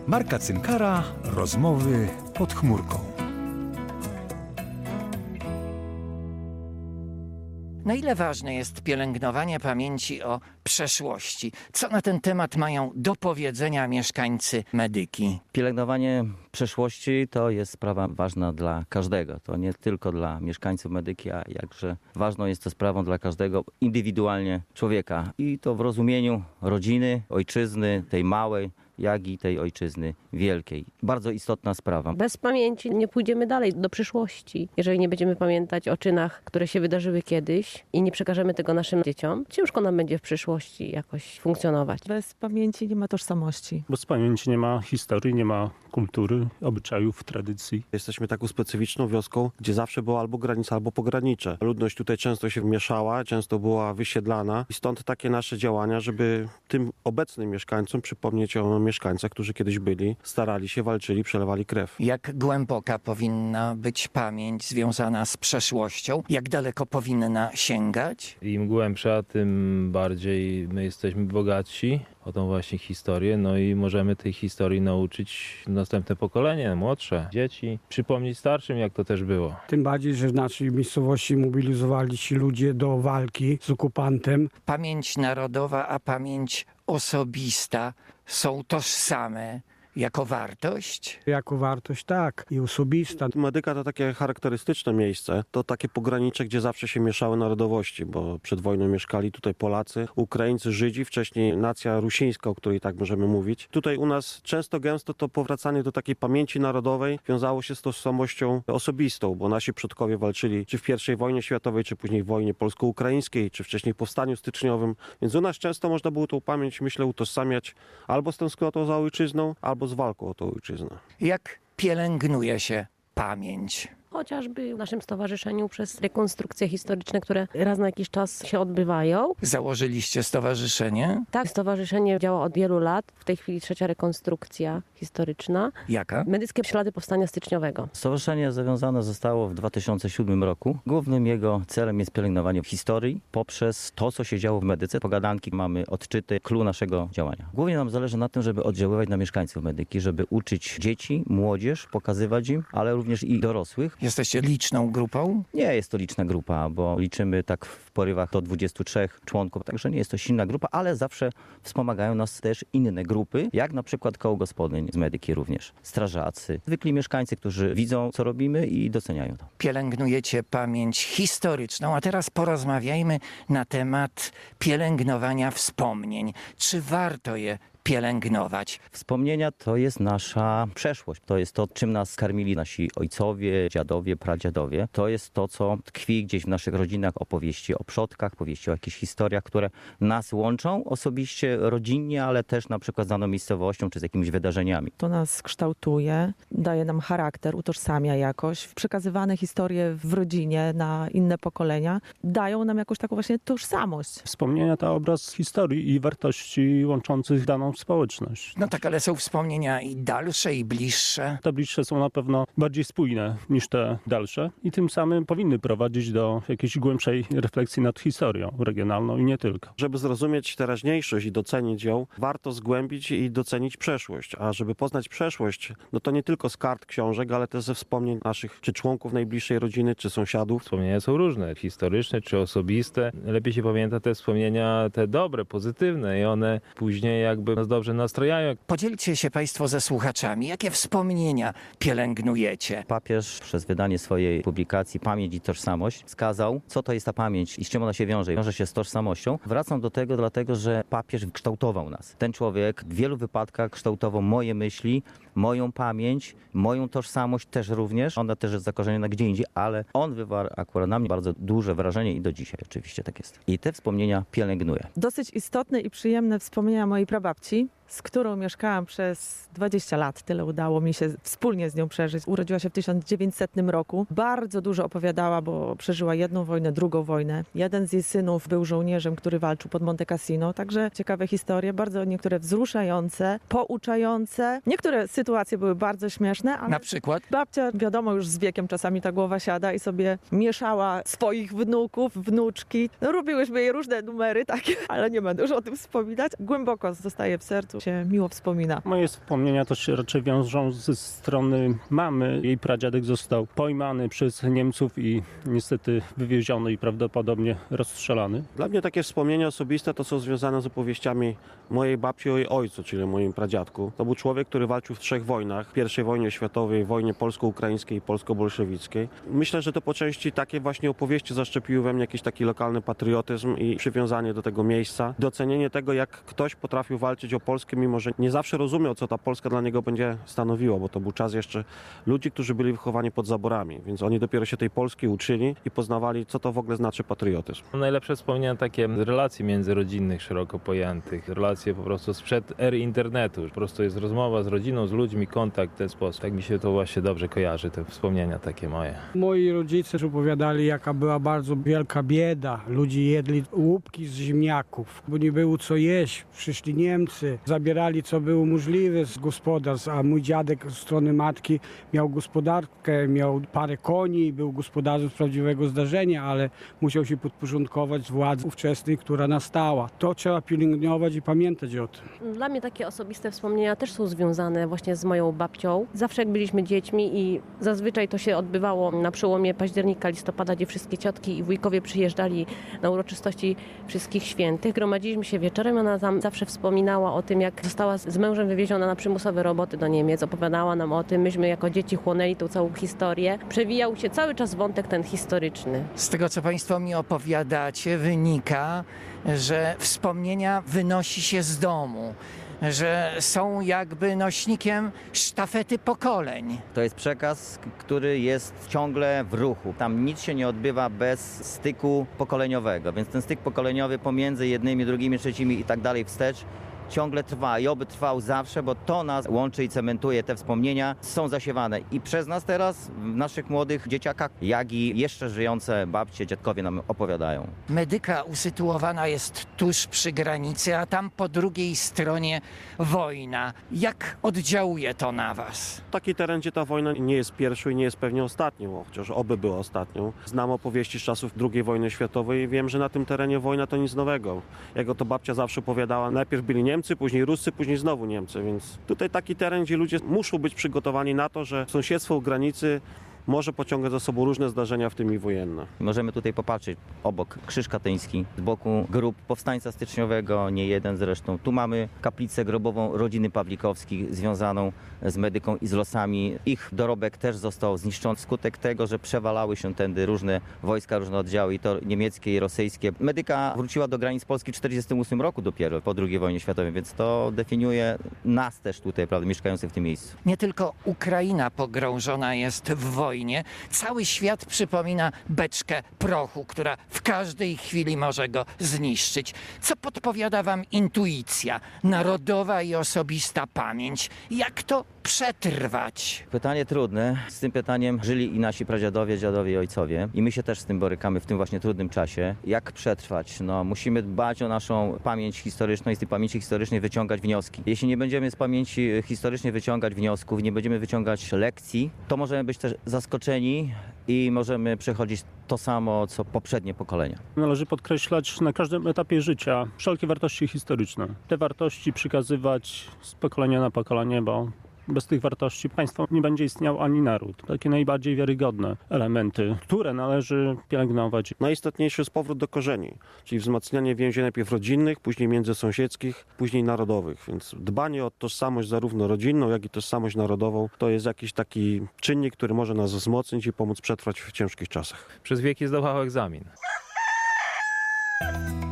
Marka Cynkara, rozmowy pod chmurką. Na ile ważne jest pielęgnowanie pamięci o przeszłości? Co na ten temat mają do powiedzenia mieszkańcy Medyki? Pielęgnowanie przeszłości to jest sprawa ważna dla każdego. To nie tylko dla mieszkańców Medyki, a jakże ważną jest to sprawą dla każdego indywidualnie człowieka. I to w rozumieniu rodziny, ojczyzny, tej małej, jak i tej ojczyzny wielkiej. Bardzo istotna sprawa. Bez pamięci nie pójdziemy dalej do przyszłości. Jeżeli nie będziemy pamiętać o czynach, które się wydarzyły kiedyś i nie przekażemy tego naszym dzieciom, ciężko nam będzie w przyszłości jakoś funkcjonować. Bez pamięci nie ma tożsamości. Bez pamięci nie ma historii, nie ma kultury, obyczajów, tradycji. Jesteśmy taką specyficzną wioską, gdzie zawsze była albo granica, albo pogranicze. Ludność tutaj często się mieszała, często była wysiedlana i stąd takie nasze działania, żeby tym obecnym mieszkańcom przypomnieć o mieszkańcach, którzy kiedyś byli, starali się, walczyli, przelewali krew. Jak głęboka powinna być pamięć związana z przeszłością? Jak daleko powinna sięgać? Im głębsza, tym bardziej my jesteśmy bogatsi o tą właśnie historię, no i możemy tej historii nauczyć następne pokolenie, młodsze, dzieci, przypomnieć starszym, jak to też było. Tym bardziej, że w naszej miejscowości mobilizowali się ludzie do walki z okupantem. Pamięć narodowa, a pamięć osobista są tożsame jako wartość? Jako wartość tak i osobista. Medyka to takie charakterystyczne miejsce, to takie pogranicze, gdzie zawsze się mieszały narodowości, bo przed wojną mieszkali tutaj Polacy, Ukraińcy, Żydzi, wcześniej nacja rusińska, o której tak możemy mówić. Tutaj u nas często gęsto to powracanie do takiej pamięci narodowej wiązało się z tożsamością osobistą, bo nasi przodkowie walczyli czy w I wojnie światowej, czy później w wojnie polsko-ukraińskiej, czy wcześniej w powstaniu styczniowym, więc u nas często można było tą pamięć, myślę, utożsamiać albo z tęsknotą za ojczyzną, albo z walką o tą ojczyznę. Jak pielęgnuje się pamięć? Chociażby w naszym stowarzyszeniu przez rekonstrukcje historyczne, które raz na jakiś czas się odbywają. Założyliście stowarzyszenie? Tak, stowarzyszenie działa od wielu lat. W tej chwili 3. rekonstrukcja historyczna. Jaka? Medyckie ślady powstania styczniowego. Stowarzyszenie zawiązane zostało w 2007 roku. Głównym jego celem jest pielęgnowanie historii poprzez to, co się działo w Medyce. Pogadanki, mamy odczyty, clue naszego działania. Głównie nam zależy na tym, żeby oddziaływać na mieszkańców Medyki, żeby uczyć dzieci, młodzież, pokazywać im, ale również i dorosłych. Jesteście liczną grupą? Nie jest to liczna grupa, bo liczymy tak w porywach do 23 członków, także nie jest to silna grupa, ale zawsze wspomagają nas też inne grupy, jak na przykład koło gospodyń z Medyki również, strażacy, zwykli mieszkańcy, którzy widzą, co robimy i doceniają to. Pielęgnujecie pamięć historyczną, a teraz porozmawiajmy na temat pielęgnowania wspomnień. Czy warto je pielęgnować? Wspomnienia to jest nasza przeszłość. To jest to, czym nas karmili nasi ojcowie, dziadowie, pradziadowie. To jest to, co tkwi gdzieś w naszych rodzinach, opowieści o przodkach, opowieści o jakichś historiach, które nas łączą osobiście, rodzinnie, ale też na przykład z daną miejscowością czy z jakimiś wydarzeniami. To nas kształtuje, daje nam charakter, utożsamia jakoś. Przekazywane historie w rodzinie na inne pokolenia dają nam jakąś taką właśnie tożsamość. Wspomnienia to obraz historii i wartości łączących daną społeczność. No tak, ale są wspomnienia i dalsze, i bliższe. Te bliższe są na pewno bardziej spójne niż te dalsze i tym samym powinny prowadzić do jakiejś głębszej refleksji nad historią regionalną i nie tylko. Żeby zrozumieć teraźniejszość i docenić ją, warto zgłębić i docenić przeszłość. A żeby poznać przeszłość, no to nie tylko z kart książek, ale też ze wspomnień naszych czy członków najbliższej rodziny, czy sąsiadów. Wspomnienia są różne, historyczne czy osobiste. Lepiej się pamięta te wspomnienia, te dobre, pozytywne i one później jakby nas dobrze nastrojają. Podzielcie się Państwo ze słuchaczami. Jakie wspomnienia pielęgnujecie? Papież przez wydanie swojej publikacji Pamięć i tożsamość wskazał, co to jest ta pamięć i z czym ona się wiąże. Wiąże się z tożsamością. Wracam do tego, dlatego że papież kształtował nas. Ten człowiek w wielu wypadkach kształtował moje myśli, moją pamięć, moją tożsamość też również. Ona też jest zakorzeniona gdzie indziej, ale on wywarł akurat na mnie bardzo duże wrażenie i do dzisiaj oczywiście tak jest. I te wspomnienia pielęgnuję. Dosyć istotne i przyjemne wspomnienia mojej prababci, z którą mieszkałam przez 20 lat. Tyle udało mi się wspólnie z nią przeżyć. Urodziła się w 1900 roku. Bardzo dużo opowiadała, bo przeżyła jedną wojnę, drugą wojnę. Jeden z jej synów był żołnierzem, który walczył pod Monte Cassino. Także ciekawe historie, bardzo niektóre wzruszające, pouczające. Niektóre sytuacje były bardzo śmieszne, ale Na przykład? babcia, wiadomo, już z wiekiem czasami ta głowa siada i sobie mieszała swoich wnuków, wnuczki. No, robiłyśmy jej różne numery takie, ale nie będę już o tym wspominać. Głęboko zostaje w sercu prostu się miło wspomina. Moje wspomnienia to się raczej wiążą ze strony mamy. Jej pradziadek został pojmany przez Niemców i niestety wywieziony i prawdopodobnie rozstrzelany. Dla mnie takie wspomnienia osobiste to są związane z opowieściami mojej babci o jej ojcu, czyli moim pradziadku. To był człowiek, który walczył w 3 wojnach. W I wojnie światowej, wojnie polsko-ukraińskiej i polsko-bolszewickiej. Myślę, że to po części takie właśnie opowieści zaszczepiły we mnie jakiś taki lokalny patriotyzm i przywiązanie do tego miejsca. Docenienie tego, jak ktoś potrafił walczyć o Polskę, mimo że nie zawsze rozumiał, co ta Polska dla niego będzie stanowiła, bo to był czas jeszcze ludzi, którzy byli wychowani pod zaborami, więc oni dopiero się tej Polski uczyli i poznawali, co to w ogóle znaczy patriotyzm. Najlepsze wspomnienia takie z relacji międzyrodzinnych, szeroko pojętych. Relacje po prostu sprzed ery internetu. Po prostu jest rozmowa z rodziną, z ludźmi, kontakt w ten sposób. Tak mi się to właśnie dobrze kojarzy, te wspomnienia takie moje. Moi rodzice opowiadali, jaka była bardzo wielka bieda. Ludzie jedli łupki z ziemniaków, bo nie było co jeść. Przyszli Niemcy, zabierali co było możliwe z gospodarstw, a mój dziadek z strony matki miał gospodarkę, miał parę koni, był gospodarzem z prawdziwego zdarzenia, ale musiał się podporządkować władzy ówczesnej, która nastała. To trzeba pielęgnować i pamiętać o tym. Dla mnie takie osobiste wspomnienia też są związane właśnie z moją babcią. Zawsze jak byliśmy dziećmi i zazwyczaj to się odbywało na przełomie października, listopada, gdzie wszystkie ciotki i wujkowie przyjeżdżali na uroczystości Wszystkich Świętych. Gromadziliśmy się wieczorem, ona tam zawsze wspominała o tym, jak została z mężem wywieziona na przymusowe roboty do Niemiec. Opowiadała nam o tym, myśmy jako dzieci chłonęli tą całą historię. Przewijał się cały czas wątek ten historyczny. Z tego, co Państwo mi opowiadacie, wynika, że wspomnienia wynosi się z domu, że są jakby nośnikiem sztafety pokoleń. To jest przekaz, który jest ciągle w ruchu. Tam nic się nie odbywa bez styku pokoleniowego, więc ten styk pokoleniowy pomiędzy jednymi, drugimi, trzecimi i tak dalej wstecz ciągle trwa i oby trwał zawsze, bo to nas łączy i cementuje. Te wspomnienia są zasiewane i przez nas teraz, w naszych młodych dzieciakach, jak i jeszcze żyjące babcie, dziadkowie nam opowiadają. Medyka usytuowana jest tuż przy granicy, a tam po drugiej stronie wojna. Jak oddziałuje to na Was? Taki teren, gdzie ta wojna nie jest pierwszą i nie jest pewnie ostatnią, chociaż oby była ostatnią. Znam opowieści z czasów II wojny światowej i wiem, że na tym terenie wojna to nic nowego. Jak to babcia zawsze opowiadała, najpierw byli Niemcy, później Ruscy, później znowu Niemcy, więc tutaj taki teren, gdzie ludzie muszą być przygotowani na to, że sąsiedztwo u granicy może pociągać za sobą różne zdarzenia, w tym i wojenne. Możemy tutaj popatrzeć obok Krzyż Katyński, z boku grób powstańca styczniowego, nie jeden zresztą. Tu mamy kaplicę grobową rodziny Pawlikowskich związaną z medyką i z losami. Ich dorobek też został zniszczony wskutek tego, że przewalały się tędy różne wojska, różne oddziały, i to niemieckie, i rosyjskie. Medyka wróciła do granic Polski w 1948 roku dopiero, po II wojnie światowej, więc to definiuje nas też tutaj, prawda, mieszkających w tym miejscu. Nie tylko Ukraina pogrążona jest w wojnie. Cały świat przypomina beczkę prochu, która w każdej chwili może go zniszczyć. Co podpowiada Wam intuicja, narodowa i osobista pamięć? Jak to przetrwać? Pytanie trudne. Z tym pytaniem żyli i nasi pradziadowie, dziadowie i ojcowie. I my się też z tym borykamy w tym właśnie trudnym czasie. Jak przetrwać? No, musimy dbać o naszą pamięć historyczną i z tej pamięci historycznej wyciągać wnioski. Jeśli nie będziemy z pamięci historycznej wyciągać wniosków, nie będziemy wyciągać lekcji, to możemy być też zaskoczeni i możemy przechodzić to samo, co poprzednie pokolenia. Należy podkreślać na każdym etapie życia wszelkie wartości historyczne. Te wartości przekazywać z pokolenia na pokolenie, bo bez tych wartości państwo nie będzie istniał ani naród. Takie najbardziej wiarygodne elementy, które należy pielęgnować. Najistotniejszy jest powrót do korzeni, czyli wzmacnianie więzi najpierw rodzinnych, później międzysąsiedzkich, później narodowych. Więc dbanie o tożsamość zarówno rodzinną, jak i tożsamość narodową to jest jakiś taki czynnik, który może nas wzmocnić i pomóc przetrwać w ciężkich czasach. Przez wieki zdawał egzamin.